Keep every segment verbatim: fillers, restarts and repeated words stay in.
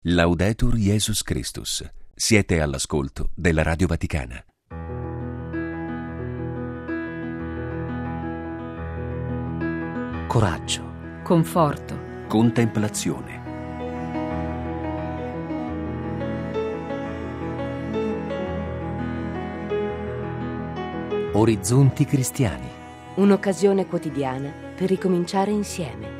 Laudetur Jesus Christus. Siete all'ascolto della Radio Vaticana. Coraggio, conforto, Contemplazione. orizzonti cristiani. Un'occasione quotidiana per ricominciare insieme.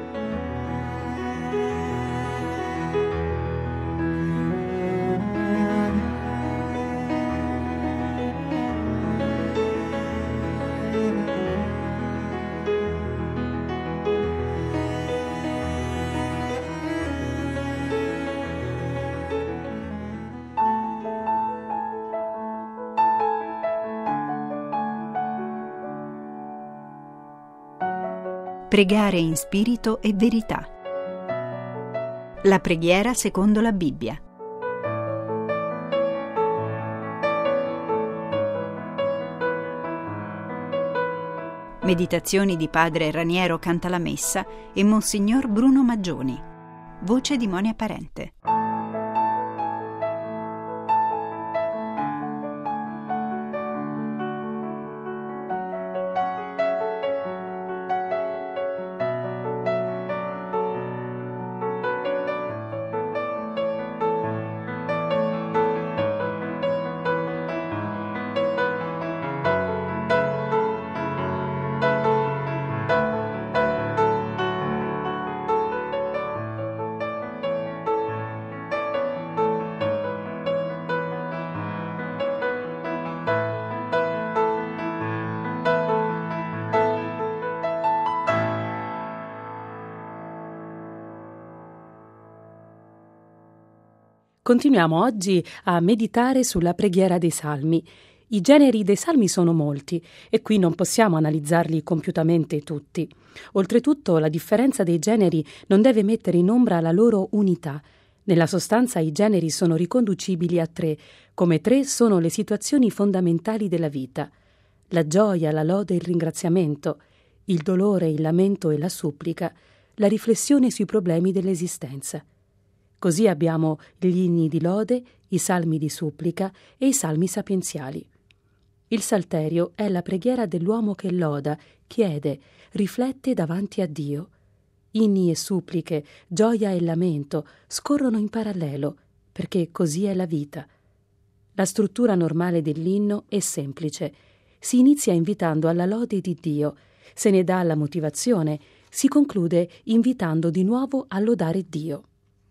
Pregare in spirito e verità. La preghiera secondo la Bibbia. Meditazioni di padre Raniero Cantalamessa e Monsignor Bruno Maggioni. Voce di Monia Parente. Continuiamo oggi a meditare sulla preghiera dei Salmi. I generi dei Salmi sono molti e qui non possiamo analizzarli compiutamente tutti. Oltretutto, la differenza dei generi non deve mettere in ombra la loro unità. Nella sostanza i generi sono riconducibili a tre, come tre sono le situazioni fondamentali della vita: la gioia, la lode e il ringraziamento, il dolore, il lamento e la supplica, la riflessione sui problemi dell'esistenza. Così abbiamo gli inni di lode, i salmi di supplica e i salmi sapienziali. Il Salterio è la preghiera dell'uomo che loda, chiede, riflette davanti a Dio. Inni e suppliche, gioia e lamento scorrono in parallelo, perché così è la vita. La struttura normale dell'inno è semplice. Si inizia invitando alla lode di Dio, se ne dà la motivazione, si conclude invitando di nuovo a lodare Dio.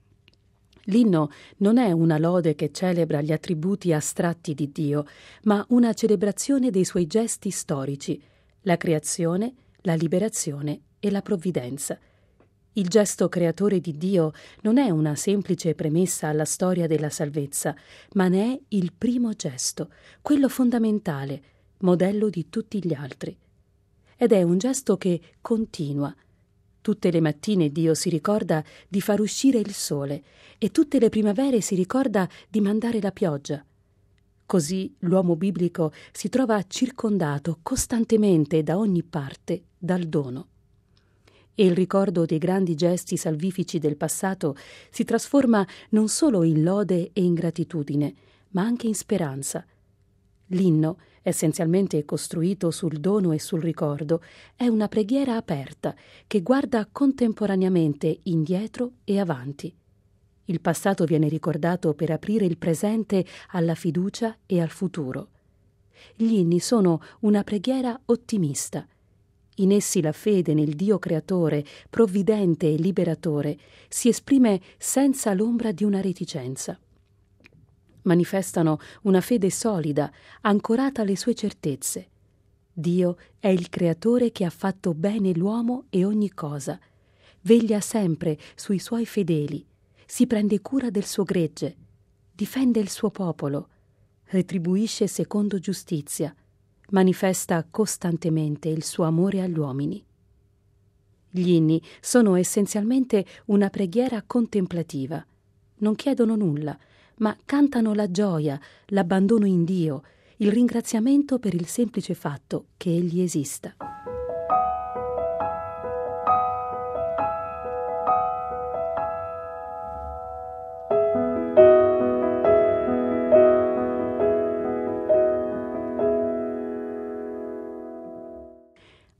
L'inno non è una lode che celebra gli attributi astratti di Dio, ma una celebrazione dei suoi gesti storici, la creazione, la liberazione e la provvidenza. Il gesto creatore di Dio non è una semplice premessa alla storia della salvezza, ma ne è il primo gesto, quello fondamentale, modello di tutti gli altri. Ed è un gesto che continua. Tutte le mattine Dio si ricorda di far uscire il sole e tutte le primavere si ricorda di mandare la pioggia. Così l'uomo biblico si trova circondato costantemente da ogni parte dal dono. E il ricordo dei grandi gesti salvifici del passato si trasforma non solo in lode e in gratitudine, ma anche in speranza. L'inno, essenzialmente costruito sul dono e sul ricordo, è una preghiera aperta che guarda contemporaneamente indietro e avanti. Il passato viene ricordato per aprire il presente alla fiducia e al futuro. Gli inni sono una preghiera ottimista. In essi la fede nel Dio creatore, provvidente e liberatore, si esprime senza l'ombra di una reticenza. Manifestano una fede solida, ancorata alle sue certezze. Dio è il creatore che ha fatto bene l'uomo e ogni cosa. Veglia sempre sui suoi fedeli, si prende cura del suo gregge, difende il suo popolo, retribuisce secondo giustizia, manifesta costantemente il suo amore agli uomini. Gli inni sono essenzialmente una preghiera contemplativa. Non chiedono nulla, ma cantano la gioia, l'abbandono in Dio, il ringraziamento per il semplice fatto che Egli esista.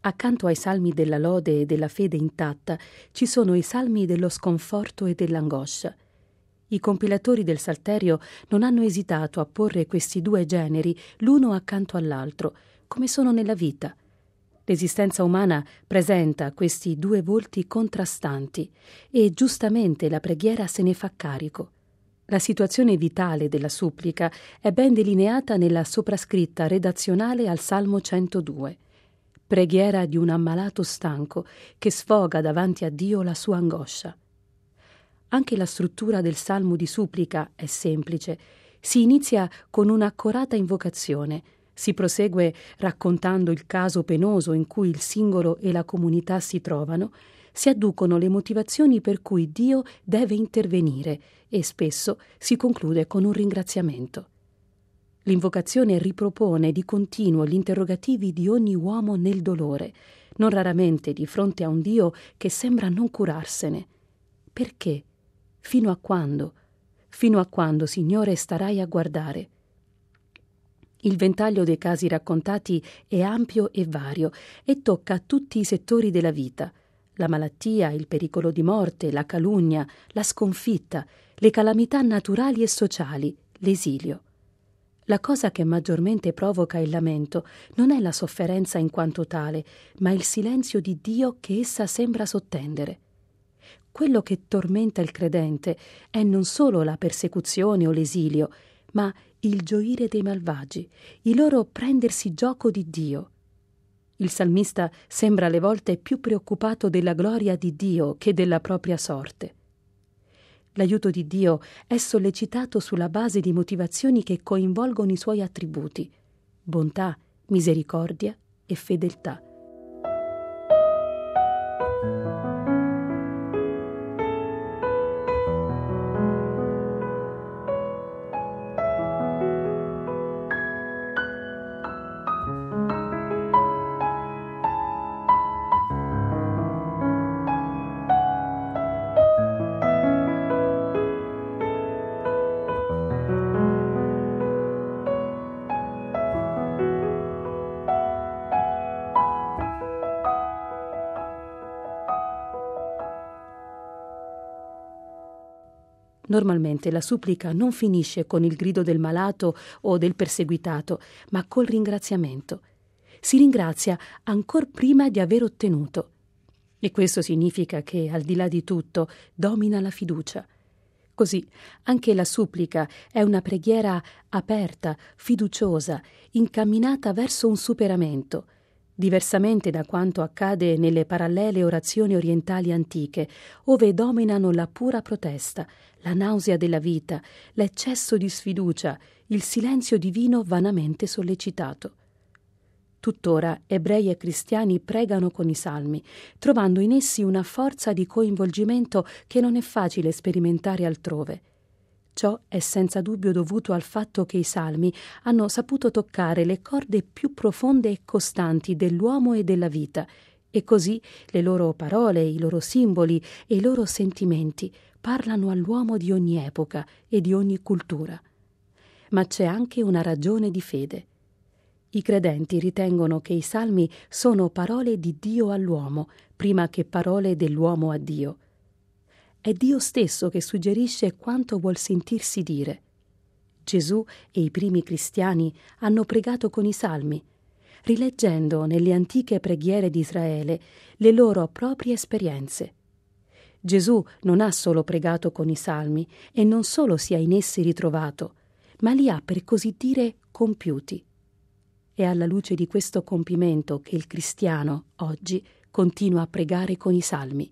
Accanto ai salmi della lode e della fede intatta ci sono i salmi dello sconforto e dell'angoscia. I compilatori del Salterio non hanno esitato a porre questi due generi l'uno accanto all'altro, come sono nella vita. L'esistenza umana presenta questi due volti contrastanti e giustamente la preghiera se ne fa carico. La situazione vitale della supplica è ben delineata nella soprascritta redazionale al Salmo centodue. Preghiera di un ammalato stanco che sfoga davanti a Dio la sua angoscia. Anche la struttura del salmo di supplica è semplice. Si inizia con un'accorata invocazione, si prosegue raccontando il caso penoso in cui il singolo e la comunità si trovano, si adducono le motivazioni per cui Dio deve intervenire e spesso si conclude con un ringraziamento. L'invocazione ripropone di continuo gli interrogativi di ogni uomo nel dolore, non raramente di fronte a un Dio che sembra non curarsene. Perché? Fino a quando? Fino a quando, Signore, starai a guardare? Il ventaglio dei casi raccontati è ampio e vario e tocca tutti i settori della vita: la malattia, il pericolo di morte, la calunnia, la sconfitta, le calamità naturali e sociali, l'esilio. La cosa che maggiormente provoca il lamento non è la sofferenza in quanto tale, ma il silenzio di Dio che essa sembra sottendere. Quello che tormenta il credente è non solo la persecuzione o l'esilio, ma il gioire dei malvagi, il loro prendersi gioco di Dio. Il salmista sembra alle volte più preoccupato della gloria di Dio che della propria sorte. L'aiuto di Dio è sollecitato sulla base di motivazioni che coinvolgono i suoi attributi: bontà, misericordia e fedeltà. Normalmente la supplica non finisce con il grido del malato o del perseguitato, ma col ringraziamento. Si ringrazia ancor prima di aver ottenuto. E questo significa che, al di là di tutto, domina la fiducia. Così anche la supplica è una preghiera aperta, fiduciosa, incamminata verso un superamento, diversamente da quanto accade nelle parallele orazioni orientali antiche, ove dominano la pura protesta, la nausea della vita, l'eccesso di sfiducia, il silenzio divino vanamente sollecitato. Tuttora ebrei e cristiani pregano con i salmi, trovando in essi una forza di coinvolgimento che non è facile sperimentare altrove. Ciò è senza dubbio dovuto al fatto che i salmi hanno saputo toccare le corde più profonde e costanti dell'uomo e della vita, e così le loro parole, i loro simboli e i loro sentimenti parlano all'uomo di ogni epoca e di ogni cultura. Ma c'è anche una ragione di fede. I credenti ritengono che i salmi sono parole di Dio all'uomo, prima che parole dell'uomo a Dio. È Dio stesso che suggerisce quanto vuol sentirsi dire. Gesù e i primi cristiani hanno pregato con i salmi, rileggendo nelle antiche preghiere di Israele le loro proprie esperienze. Gesù non ha solo pregato con i salmi e non solo si è in essi ritrovato, ma li ha per così dire compiuti. È alla luce di questo compimento che il cristiano oggi continua a pregare con i salmi.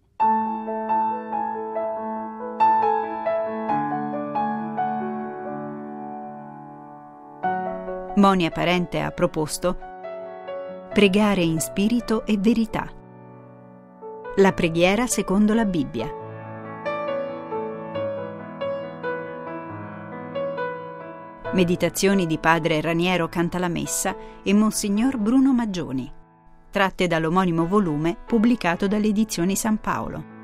Monia Parente ha proposto Pregare in spirito e verità. La preghiera secondo la Bibbia. Meditazioni di padre Raniero Cantalamessa e Monsignor Bruno Maggioni, tratte dall'omonimo volume pubblicato dalle Edizioni San Paolo.